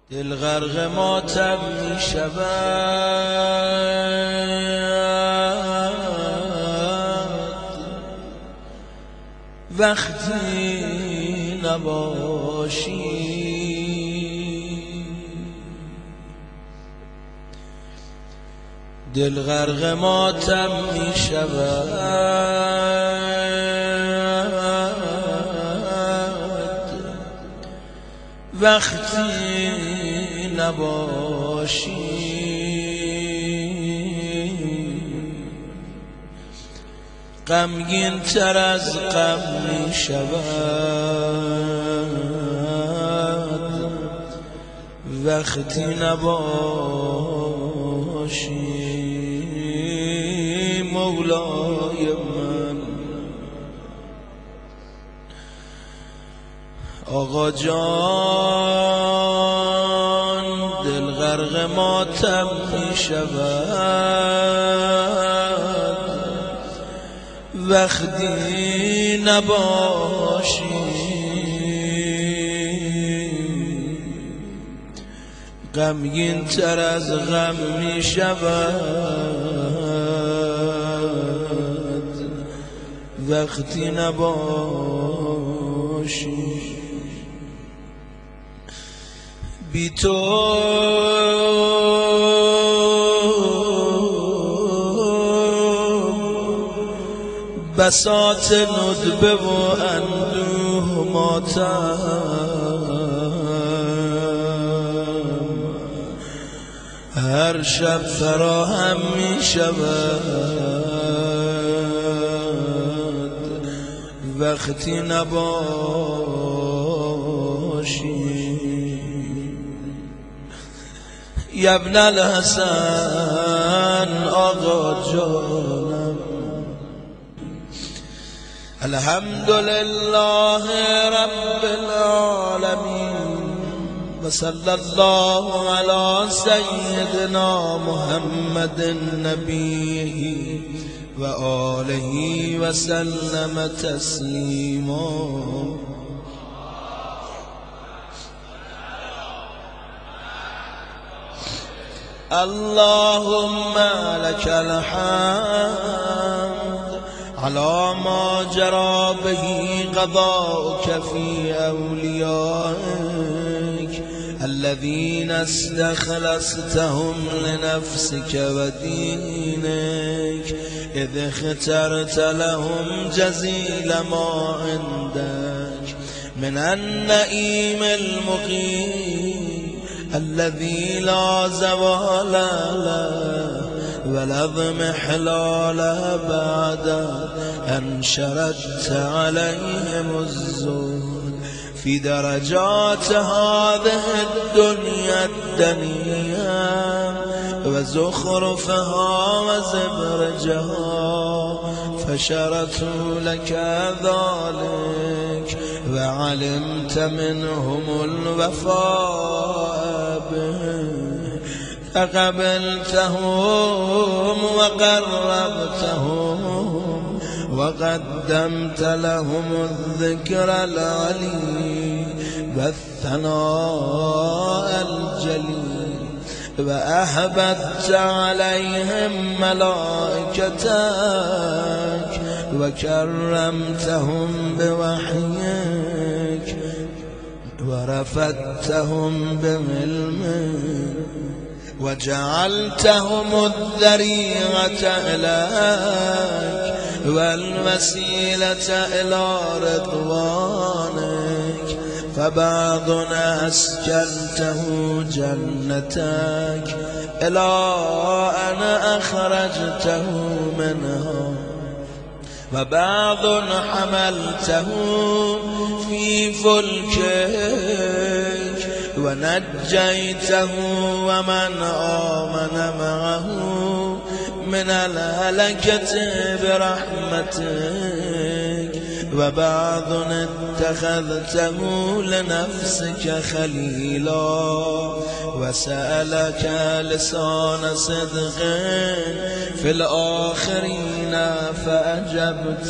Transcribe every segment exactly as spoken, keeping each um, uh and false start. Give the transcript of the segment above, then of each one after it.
دل غرق ماتم می شود وقتی نباشی. دل غرق ماتم می شود وقتی نباشی. غمگین تر از غم می شود وقتی نباشی. مولای من آقا جان دل غرق ماتم می شود وقتی نباشی. غمگین تر از غم می شود وقتی نباشی. بی تو بساط ندبه و اندوه ماتم هر شب فراهم می شود وقتی نباشی. یا ابن الحسن آقا جانم الحمدلله رب العالمین و صلی الله علی سیدنا محمد النبی و آله و سلم تسلیما. اللهم لك الحمد على ما جرى به قضاؤك في أوليائك الذين استخلصتهم لنفسك ودينك إذ اخترت لهم جزيل ما عندك من النعيم المقيم الذي لا زوال له ولا اضمحلال بعد أن شردت عليهم الزهد في درجات هذه الدنيا الدنيا وزخرفها وزبرجها فشرتوا لك ذلك وعلمت منهم الوفاء به فقبلتهم وقربتهم وقدمت لهم الذكر العلي والثناء الجليل وأحببت عليهم ملائكتك وكرمتهم بوحيك ورفدتهم بعلمك وجعلتهم الذريعة إليك والوسيلة إلى رضوانك فبعضنا أسكنته جنتك إلى أن أخرجته منها وبعض حملته في فلكك ونجيته ومن آمن معه من الهلكة برحمتك وبعض اتخذته لنفسك خليلا وسألك لسان صدق في الآخرين فأجبت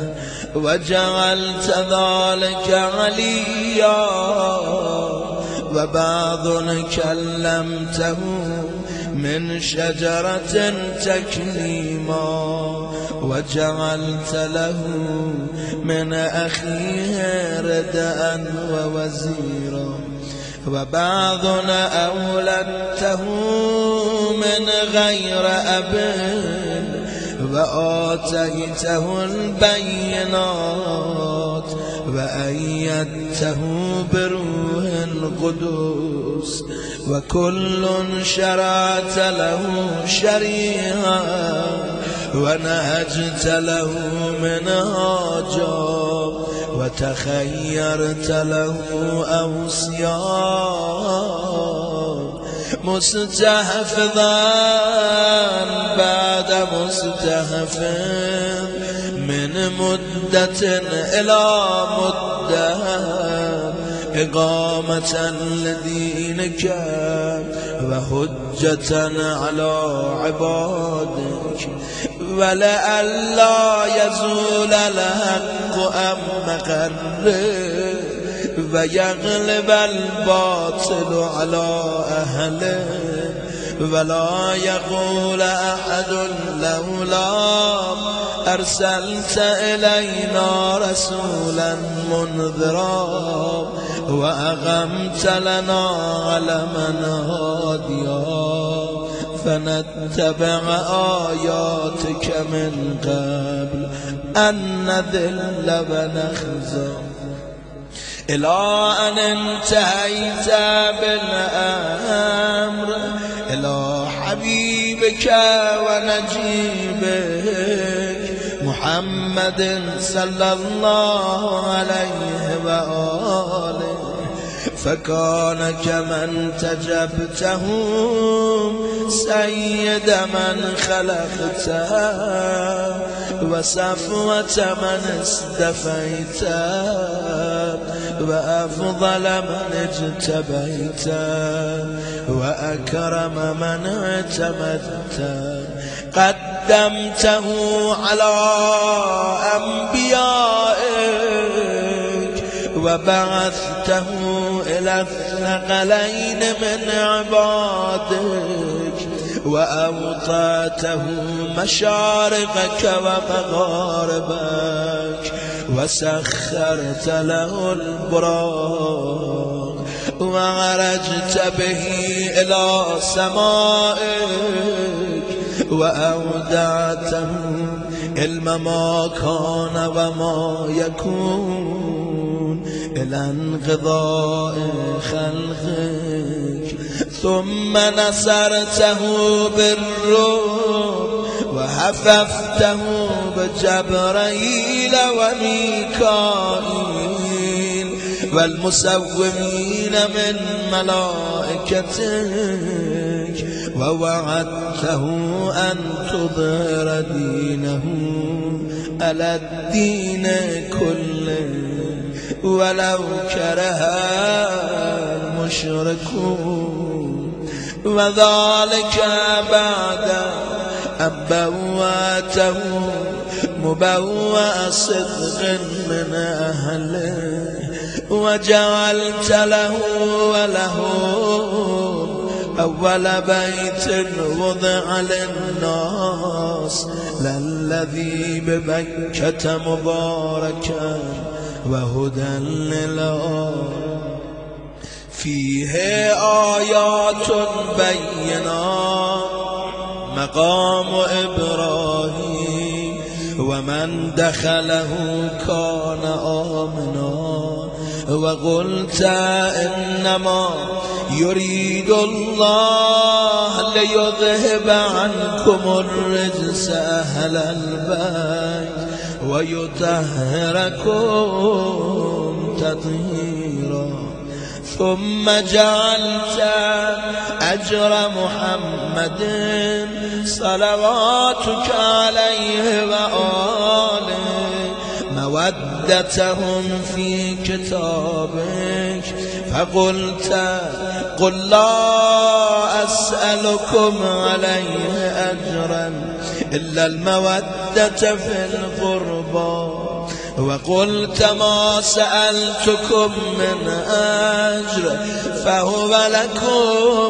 وجعلت ذلك عليا وبعض كلمته من شجرة تكليما وجعلت له من أخيه ردءا ووزيرا وبعضنا أولدته من غير أب وآتيته البينات وأيدته بروح القدس وكل شرعت له شريعة ونهجت له منهاجا وتخيرت له أوصياء مستحفظا بعد مستحفظ من مدة إلى مدة إقامة لدينك وحجة على عبادك ولئلا يزول الحق أم مقره ويغلب الباطل على أهله ولا يقول أحد لولا أرسلت إلينا رسولا منذرا وأقمت لنا علما هاديا فنتبع آياتك من قبل أن نذل ونخزى إلى أن انتهيت بالأمر إلى حبيبك ونجيبك محمد صلى الله عليه وآله فكان كمن تجبته سيد من خلقته وصفوة من استفيته وأفضل من اجتبيته وأكرم من اعتمدته قدمته على أنبيائك وبعثته إلى الثقلين من عبادك وأوطاته مشارقك ومغاربك وسخرت له البراق وعرجت به إلى سمائك وأودعته علم ما كان وما يكون إلى انقضاء خلقك ثم نصرته بالروح وحففته بجبرائيل وميكائيل والمسومين من ملائكتك ووعدته أن تظهر دينه على الدين كله ولو كره المشركون وذلك بعد أن بوأته مبوأ صدق من أهله وجعلت له وله أول بيت وضع للناس للذي بمكة مباركا وهدى للعالمين فيه آيات بينات مقام إبراهيم ومن دخله كان آمنا وقلت إنما يريد الله ليذهب عنكم الرجس أهل البيت ويطهركم تطهيرا ثم جعلت أجر محمد صلواتك عليه وآله مودتهم في كتابك فقلت قل لا أسألكم عليه أجرا إلا المودة في القربى وقلت ما سألتكم من أجر فهو لكم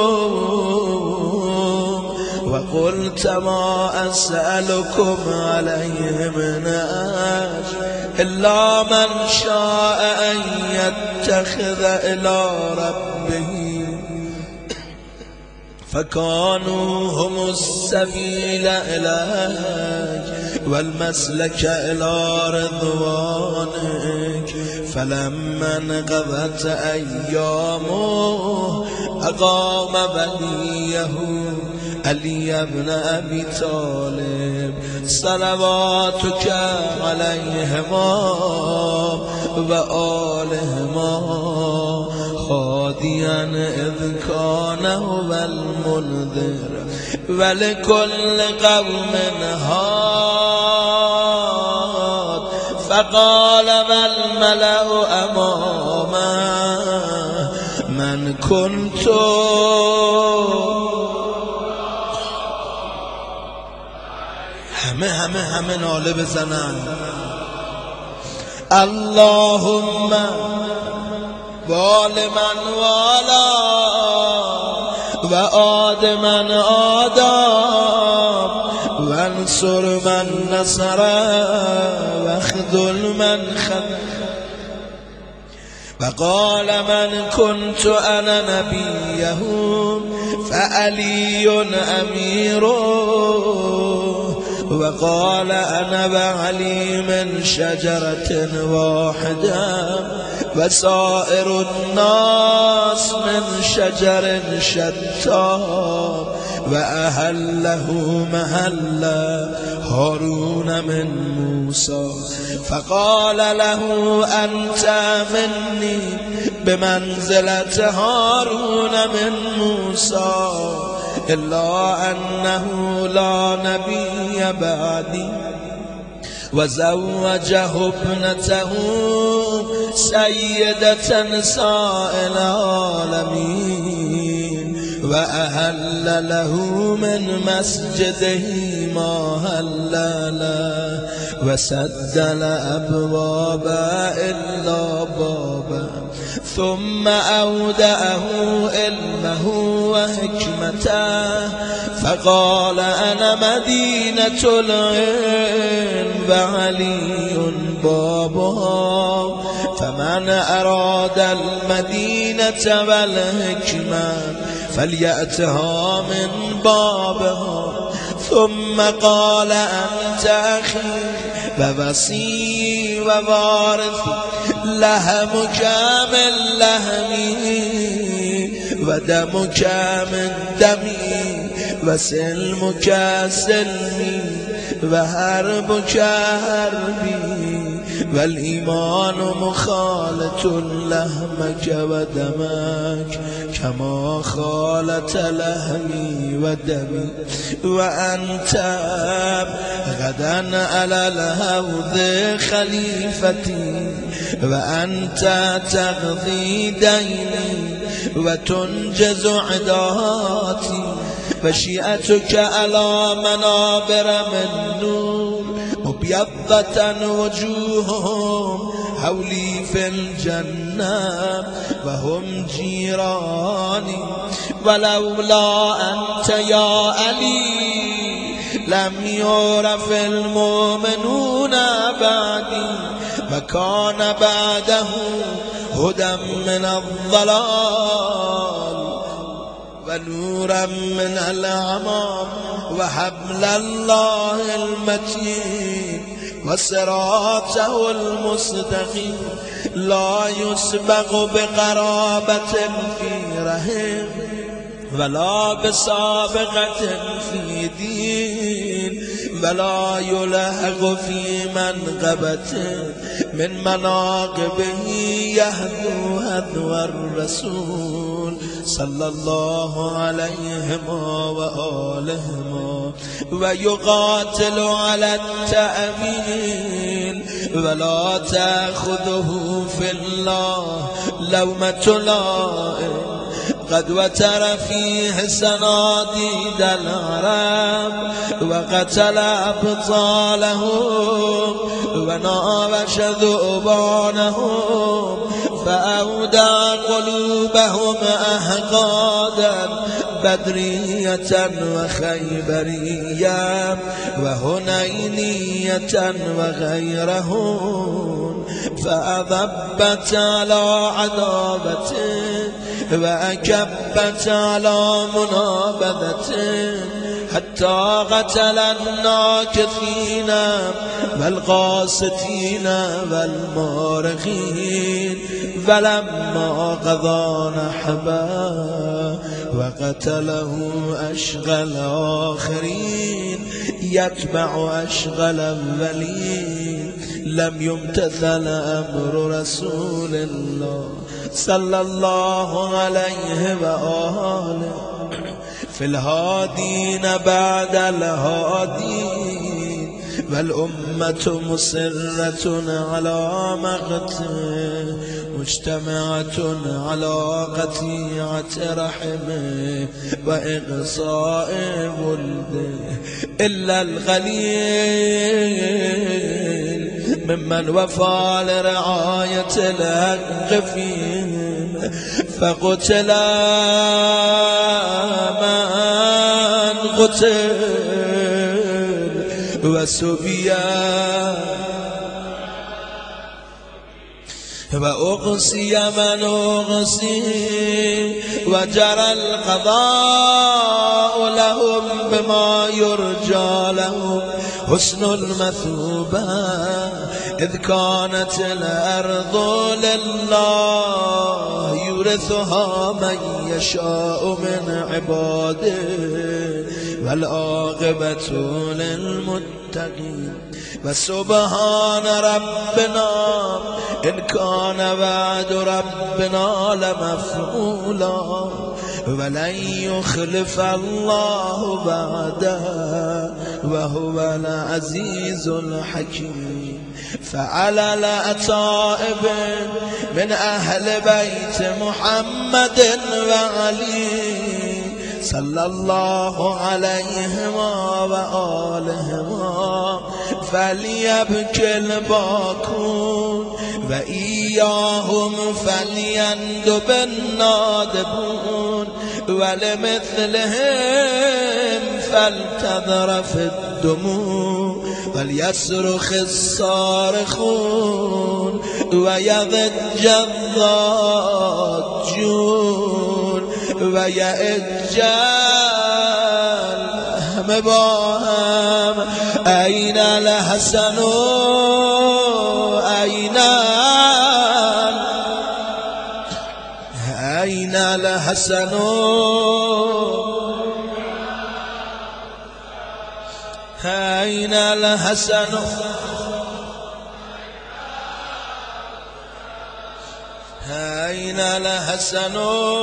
وقلت ما أسألكم عليه من أجر إلا من شاء أن يتخذ إلى ربه فكانوا هم السبيل إليك والمسلك إلى رضوانك فلما انقضت أيامه أقام بنيه علي بن أبي طالب صلواتك عليهما وآلهما هاديا إذ كان هو المنذر ولكل قوم هاد فقال والملأ أمامه من كنت همه همه همه ناله بزنن اللهم بال من والا و آد من آدم وانصر من نصر و خذل من خذل وقال من كنت أنا نبيه فعلي أميره وقال أنا وعلي من شجرة واحدة وسائر الناس من شجر شتى وأهله محل هارون من موسى فقال له أنت مني بمنزلة هارون من موسى إلا أنه لا نبي بعدي وزوجه ابنته سيدة نساء العالمين وأهل له من مسجده ما هل له وسد الأبواب إلا بابا ثم أودعه علمه وحكمته فقال أنا مدينة العلم وعلي بابها فمن أراد المدينة والحكمة فليأتها من بابها ثم قال أنت أخي ووصي ووارثي لحمك من لحمي ودمك من دمي وسلمك سلمي وحربك حربي والإيمان مخالط لحمك ودمك كما خالط لحمي ودمي وأنت غدا على الحوض خليفتي وأنت تقضي ديني وتنجز عداتي وشيئتك على منابر من نور مبيضة وجوههم حولي في الجنة وهم جيراني ولولا أنت يا علي لم يعرف المؤمنون بعدي وكان بعده هدى من الضلال ونورا من العمى وحبل الله المتين وصراطه المستقيم لا يسبق بقرابة في رحم ولا بسابقة في دين ولا يلحق في منقبة من مناقبه يهدو هدو الرسول صلى الله عليهما وآلهما ويقاتل على التأمين ولا تأخذه في الله لومة لائم قد وتر فيه سناديد العرب وقتل أبطالهم وناوش ذؤبانهم فأودع قلوبهم أحقادا بدرية وخيبرية وهنينية وغيرهم فأذبت على عذابته وأكبت على منابذته حتى قتل الناكثين والقاسطين والمارقين فلما قضى نحبا وقتله أشقى الآخرين يتبع أشقى الأولين لم يمتثل أمر رسول الله صلى الله عليه وآله في الهادين بعد الهادين والأمة مصرة على مقته مجتمعة على قطيعة رحمه وإقصاء ولده إلا القليل ممن وفى لرعاية الحق فيهم فقتل من قتل وسبيا وأقصي من أقصي وجرى القضاء لهم بما يرجى لهم حسن المثوبة إذ كانت الأرض لله يورثها من يشاء من عباده والعاقبة للمتقين وسبحان ربنا إن كان وعد ربنا لمفعولا ولن يخلف الله بعده وهو العزيز الحكيم فعلى الأتائب من أهل بيت محمد وعلي صلى الله عليهما وآلهما فليبكي الباكون وإياهم فليندب النادبون ولمثلهم فلتذرف الدموع وليصرخ الصارخون ويضج الضاجون ويأج الهمباهم أين الحسن أين أين الحسن أين الحسن أين الحسن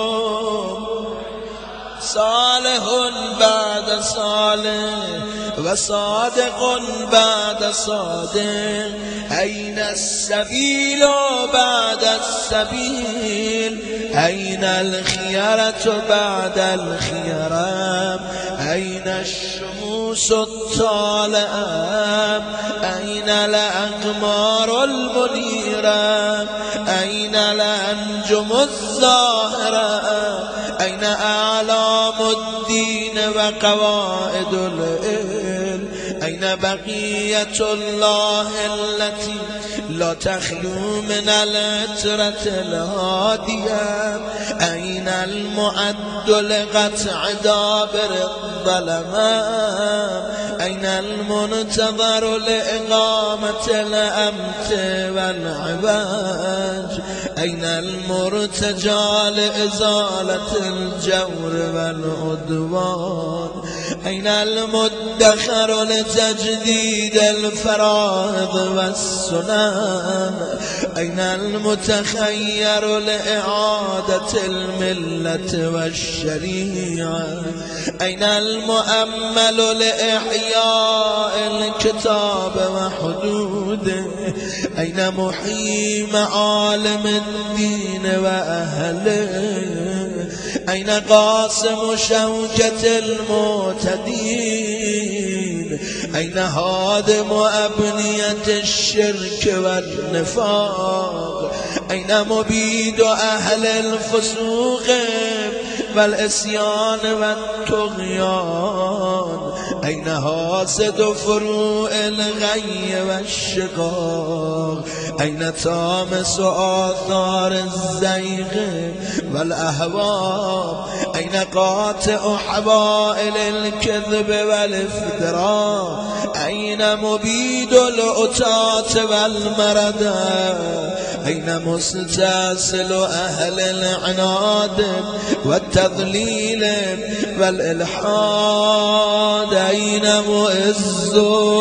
صالح بعد صالح وصادق بعد صادق أين السبيل بعد السبيل أين الخيرة بعد الخيرة أين الشموس الطالئة أين الأقمار المنيرة أين الأنجم الظاهرة أين أعلام الدين وقواعد العلم أين بقية الله التي لا تخلو من العترة الهادية أين المعد لقطع دابر الظلماء أين المنتظر لإقامة الأمت والعباج أين المرتجى لإزالة الجور والعدوان أين المدخر لتجديد الفرائض والسنن أين المتخير لإعادة الملة والشريعة أين المؤمل لإحياء الكتاب وحدوده أين محيي معالم الدين وأهله أين قاسم شوكة المعتدين أين هادم أبنية الشرك والنفاق أين مبيد أهل الفسوق والإسيان والطغيان أين حاسد فروع الغي والشقاق أين تامس آثار الزيغ والأهواء أين قاطع حوائل الكذب والافتراء أين مبيد الأتات والمردى أين مستأصل أهل العناد والتضليل والإلحاد أين مؤز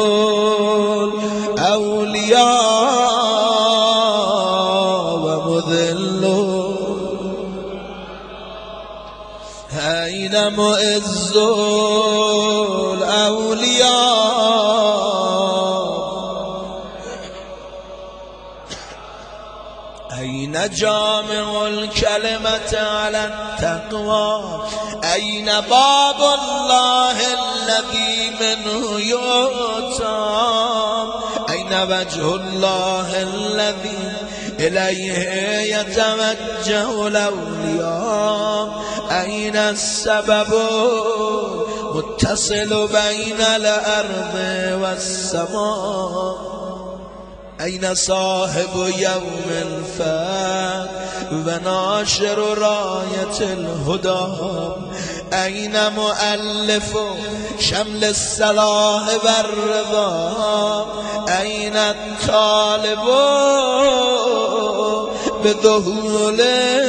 الأولياء ومذل أين مؤز الأولياء أين جامع الكلمة على التقوى أين باب الله الذي منه يؤتى أين وجه الله الذي إليه يتوجه الأولياء أين السبب متصل بين الأرض والسماء أين صاحب يوم الفتح وناشر راية الهدى أين مؤلف شمل الصلاح والرضا أين الطالب بظهور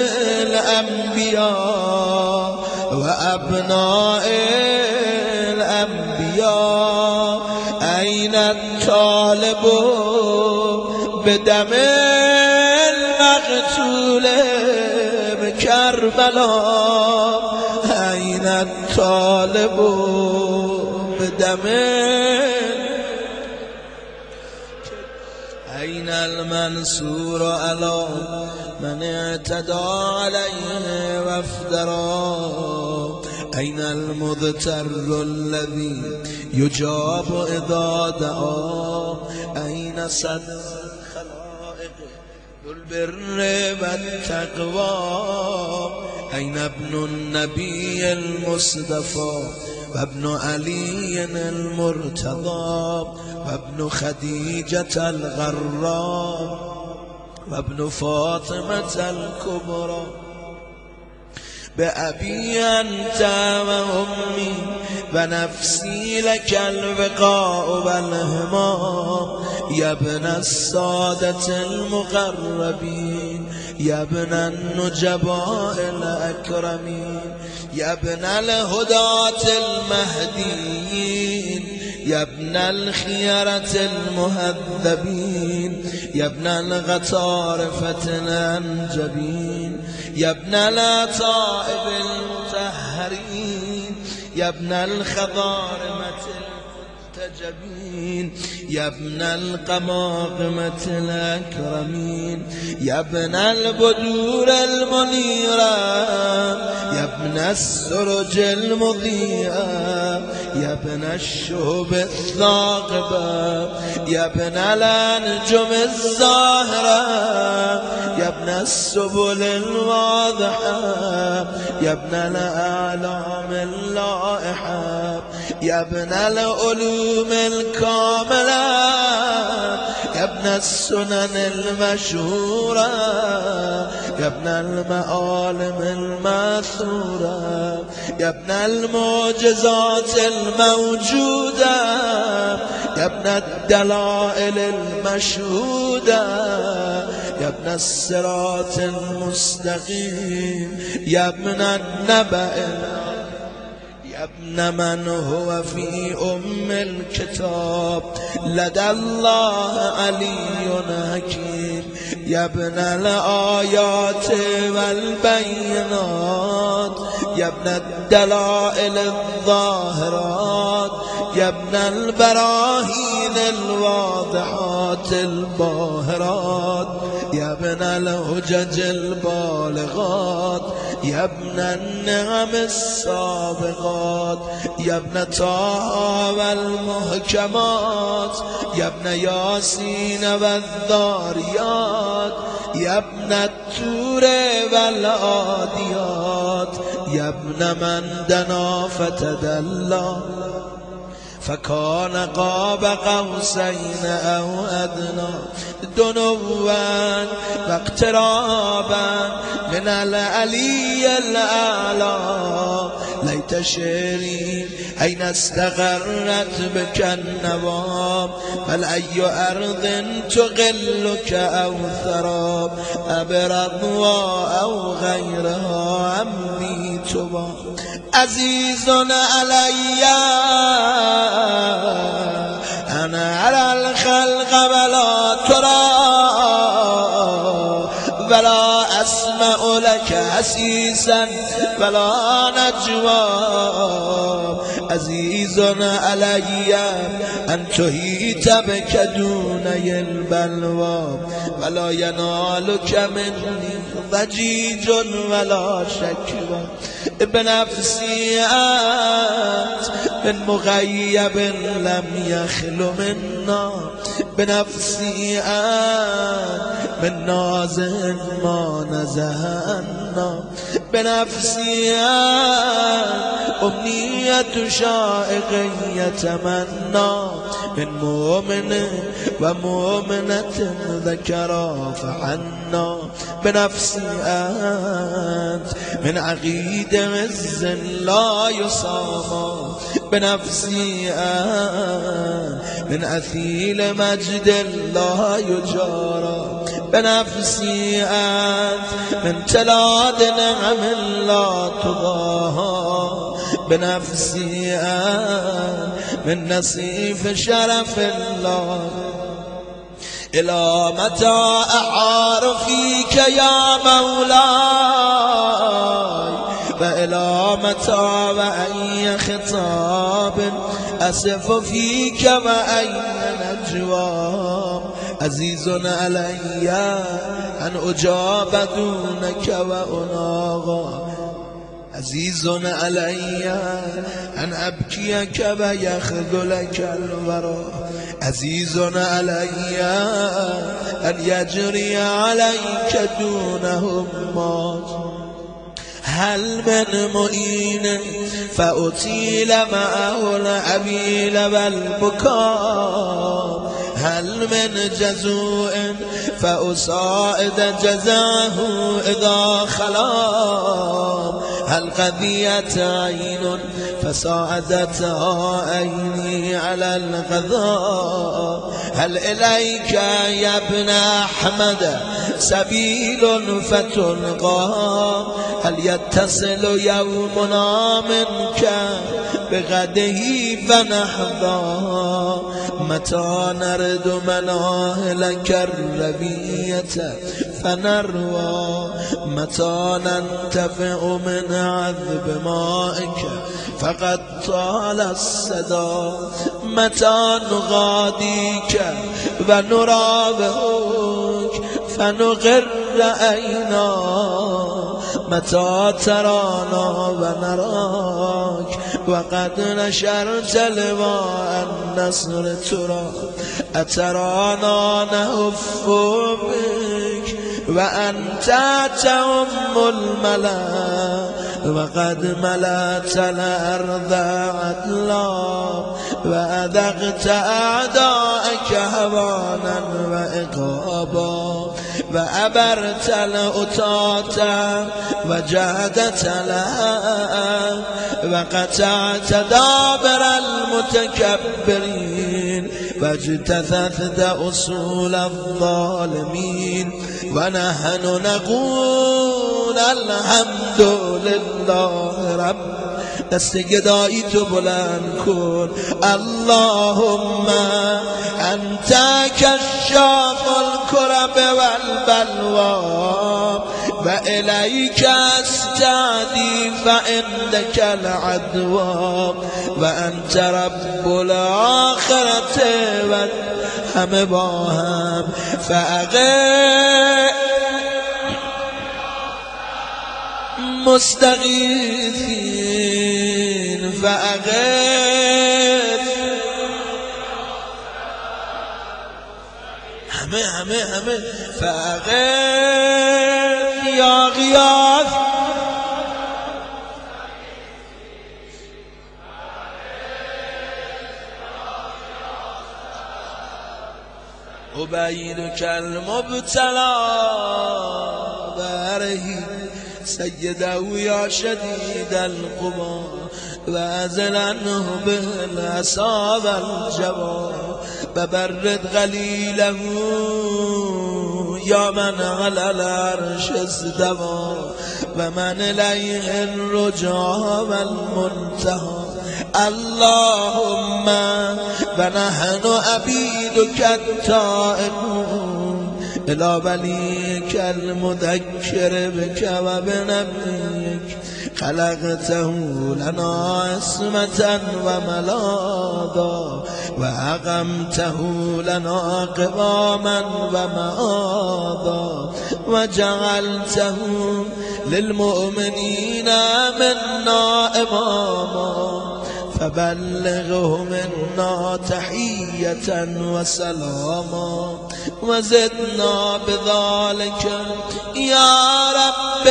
الأنبياء وأبناء الأنبياء أين الطالب بدم المقتول بكربلاء أين الطالب بدم أين المنصور على من اعتدى عليه وافترى أين المضطر الذي يجاب إذا دعا أين صد الخلائق ذو البر والتقوى أين ابن النبي المصطفى وابن علي المرتضى وابن خديجة الغراء وابن فاطمة الكبرى بأبي أنت وأمي ونفسي لك البقاء والهمام يا ابن السادة المقربين يا ابن النجباء الأكرمين يا ابن الهداة المهديين يا ابن الخيرة المهذبين يا ابن الغطارفة الأنجبين يا ابن الأطائب المطهرين يا ابن الخضارمة المنتجبين يا ابن القماقمة الأكرمين يا ابن البدور المنيرة يا ابن السرج المضيئة يا ابن الشهب الثاقبة يا ابن الأنجم الزاهرة يا ابن السبل الواضحة يا ابن الأعلام اللائحة يا ابن العلوم الكاملة يا ابن السنن المشهورة يا ابن المعالم الماثورة يا ابن المعجزات الموجودة يا ابن الدلائل المشهودة يا ابن الصراط المستقيم يا ابن النبأ يا ابن من هو في أم الكتاب لدى الله علي حكيم يا ابن الآيات والبينات يا ابن الدلائل الظاهرات يا ابن البراهين الواضحات الباهرات يا ابن الحجج البالغات يا ابن النعم السابقات يا ابن طه والمحكمات يا ابن ياسين والذاريات يا ابن التور والعاديات يا ابن من دنا فتدلى فكان قاب قوسين أو أدنى دنوا واقترابا من العلي الأعلى ليت شعري أين استقرت بك النوام فلأي أرض تغلك أو ثراب أبرضوا أو غيرها عمي تبا عزيز علي أنا على الخلق ولا ترى ولا أسمع لك حسيسا ولا نجوى عزيز علي أن تهيت بك دوني البلوى ولا ينالك مني ضجيج ولا شكوى بنفسي أنت من مغيب لم يخل منا بنفسي أنت من نازل ما نزهنا بنفسي أنت أمنية شائق يتمنى من مؤمن ومؤمنة ذكرا فحنا بنفسي أنت من عقيد عز لا يصام بنفسي أنت من أثيل مجد لا يجارى بنفسي أنت من تلاد نعم لا تضاهى بنفسي أنت من نصيف شرف الله إلى متى أحار فيك يا مولاي وإلى متى وأي خطاب أسف فيك وأي نجوى عزيز علي أن أجاب دونك وأناغى عزيز علي أن أبكيك ويخذلك الورى عزيز علي أن يجري عليك دونهم موت هل من معين فأطيل معه العبيل والبكاء هل من جزوء فأصائد جزاه إذا خلا هل قضيت عين فساعدتها عيني على الغذاء هل إليك يا ابن أحمد سبيل فتلقى هل يتصل يومنا منك بغده فنحظى متى نرد مناهلك الربية فنروى متى ننتفع من عذب مائك فقد طال الصدى متى نغاديك ونراوغك فنغر أينا متى ترانا ونراك وقد نشرت لواء النصر ترى أترانا نهف بك وأنت تأم الملا وقد ملأت الأرض عدلا وأذقت أعداءك هوانا وإقابا وأبرت الأطاة وجهدت لها وقطعت دابر المتكبرين واجتثثت أصول الظالمين ونحن نقول الحمد لله رب استقدائي بلند كن اللهم أنت كشاف الكرب والبلوى و وإليك أستعدي فإنك العدوى وأنت رب الآخرة والهم باهم فأغث مستغيثين فأغث همه همه همه فأغث يا غياث أبينك المبتلى باره سيده يا شديد القوى وازل عنه بالعصا والجوى ببرد غليله يا من على العرش استوى ومن إليه الرجعى والمنتهى اللهم ونحن عبيدك التائبون إلى وليك المذكر بك وبنبيك خلقته لنا عصمة وملاذا وأقمته لنا قواما ومآذا وجعلته للمؤمنين منا إماما فبلغه منا تحية وسلاما وزدنا بذلك يا رب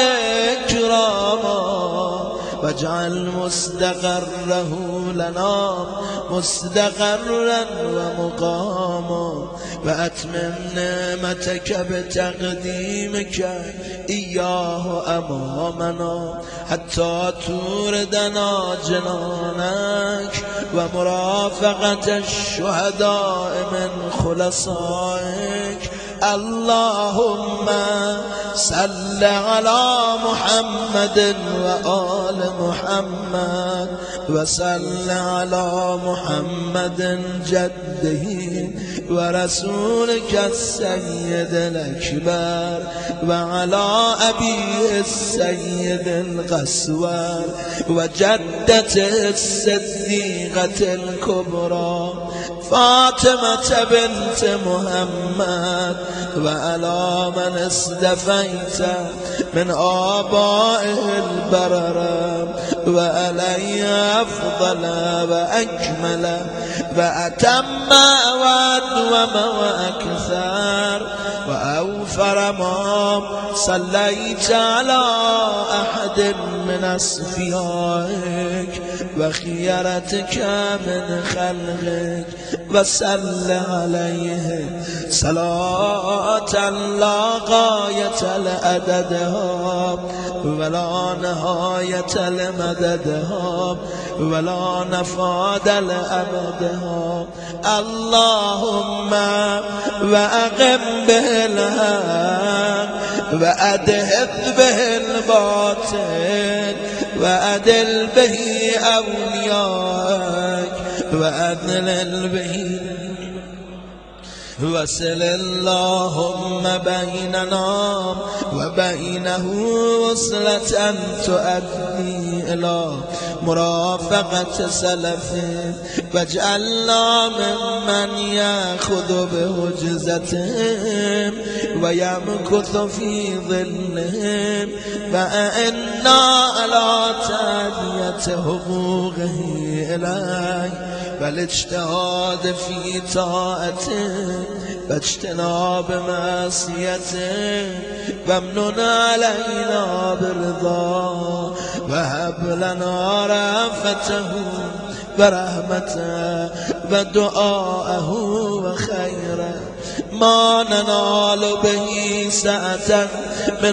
كراما واجعل مستقره لنا مستقرا ومقاما وأتمم نعمتك بتقديمك إياه أمامنا حتى توردنا جنانك ومرافقة الشهداء من خلصائك اللهم صل على محمد وآل محمد وصل على محمد جده ورسولك السيد الأكبر وعلى أبيه السيد القسور وجدته الصديقة الكبرى فاطمة بنت محمد وعلى من اصطفيت من آبائه البررة وعلي أفضل وأكمل وأتم وأدوم وأكثر وأوفر ما صليت على أحد من أصفيائك وخيرتك من خلقك وصل عليه صلاة لا غاية لعددها ولا نهاية لمددها ولا نفاد لأبدها اللهم وأقم به الحق وأذهب به الباطل وأدل به أوليائك وأذلل به وصل اللهم بيننا وبينه وصلة تؤدي إلى مرافقة سلفه واجعلنا ممن يأخذ بهجزتهم ويمكث في ظلهم فإنا على تأدية حقوقه إليك والاجتهاد في طاعته واجتناب معصيته وامنن علينا برضاه وهب لنا رأفته ورحمته ودعاءه وخيره ما ننال به سعة من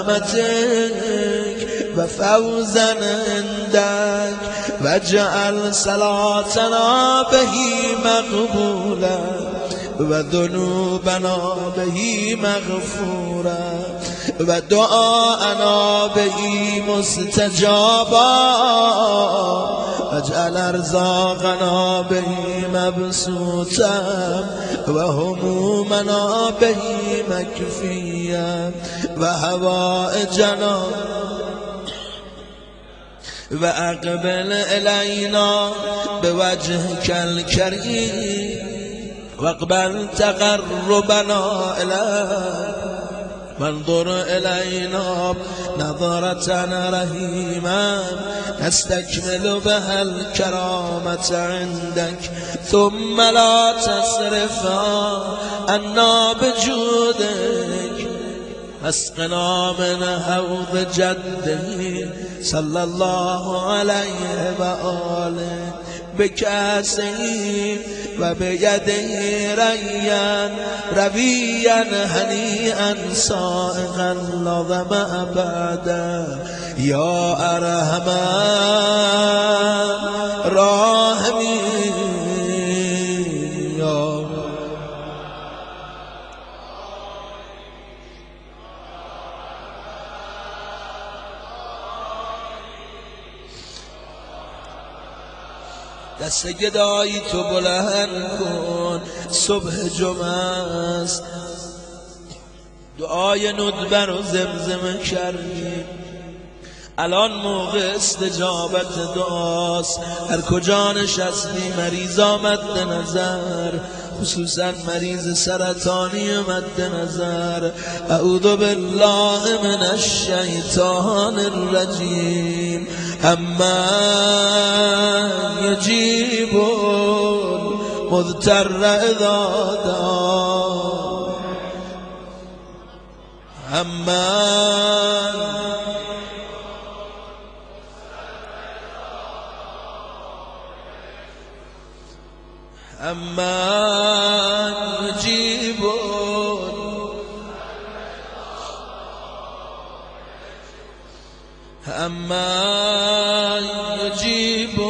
رحمتك وفوزا عندك واجعل صلاتنا به مقبولا وذنوبنا به مغفورا ودعاءنا به مستجابا واجعل ارزاقنا به مبسوطا و همومنا به مکفیا و حوائجنا و اقبل الینا بوجهک الکریم واقبل تقربنا الیک وانظر الینا نظرة رحیما نستکمل بها الکرامة عندک ثم لا تصرفا عنا بجودک اسقنا من حوض جده صلی الله علیه و آله بکأسه و بیده ریا رویا هنیئا سائغا لا ظمأ بعده یا ارحم الراحمین. دست گدایی تو بلند کن، صبح جمعه است، دعای ندبه رو زمزمه کردیم، الان موقع استجابت دعاست. هر کجا نشستی مریض آمد نظر، خصوصا مریض سرطانی مد نظر. اعوذ بالله من الشیطان الرجیم. اما یجیب المضطر اذا دعا، اما اما یجیب اما یجیب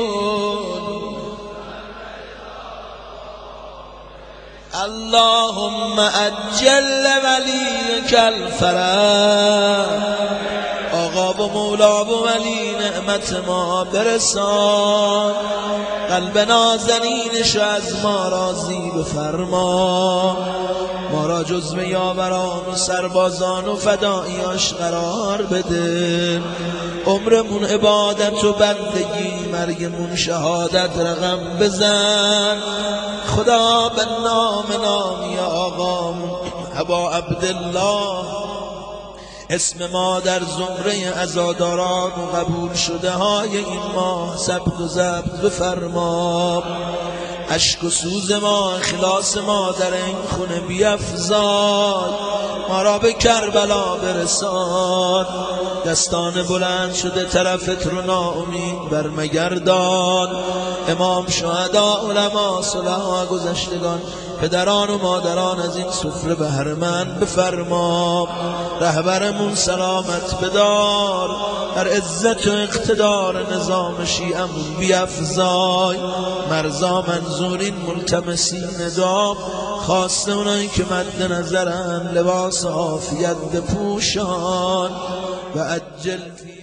اللهم عجل ولیک الفرج. آقا و مولا و ولی نعمت ما برسان، قلب نازنینش از ما راضی بفرما. ما را جزو یاوران و سربازان و فداییاش قرار بده. عمرمون عبادت و بندگی، مرگمون شهادت رقم بزن. خدا به نام نامی آقامون ابا عبدالله، اسم ما در زمره عزاداران و قبول شده های این ماه ثبت و ضبط بفرما. اشک و سوز ما، اخلاص ما در این خونه بیفزای. ما را به کربلا برسان. دستان بلند شده طرفت رو ناامید برمگردان. امام، شهدا، علما، صلحا، گذشتگان، پدران و مادران از این سفره بهره‌مند بفرما. رهبرمون سلامت بدار، در عزت و اقتدار نظام شیعمون بیفزای. مرزا منظورین ملتمسین دام، خواسته اونایی که مد نظرن لباس عافیت بپوشان و عجل فی